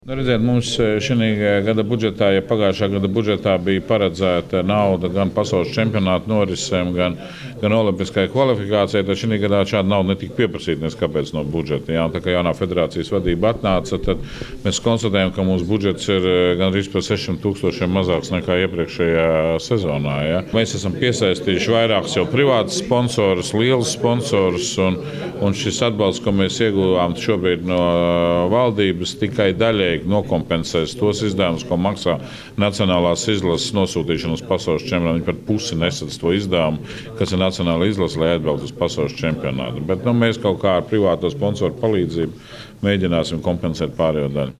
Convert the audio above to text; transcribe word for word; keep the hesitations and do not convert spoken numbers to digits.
Nu, redziet, mums šī gada budžetā, ja pagājušā gada budžetā bija paredzēta nauda gan pasaules čempionāta norisēm, gan, gan olimpiskai kvalifikācijai, tad šī gadā šāda nauda netika pieprasīta nes kāpēc no budžeta. Jā, tā kā jaunā federācijas vadība atnāca, tad mēs konstatējam, ka mūsu budžets ir gandrīz par sešiem tūkstošiem mazāks nekā iepriekšējā sezonā. Jā. Mēs esam piesaistījuši vairākus jau privātus sponsorus, lielus sponsorus, un, un šis atbalsts, ko mēs ieguvām šobrīd no valdības, tikai daļai nokompensēs tos izdevumus, ko maksā nacionālās izlases nosūtīšana uz pasaules čempionātu. Viņi par pusi nesadz to izdevumu, kas ir nacionāla izlase, lai atbrauktu uz pasaules čempionātu. Bet nu, mēs kaut kā ar privāto sponsoru palīdzību mēģināsim kompensēt pārējo daļu.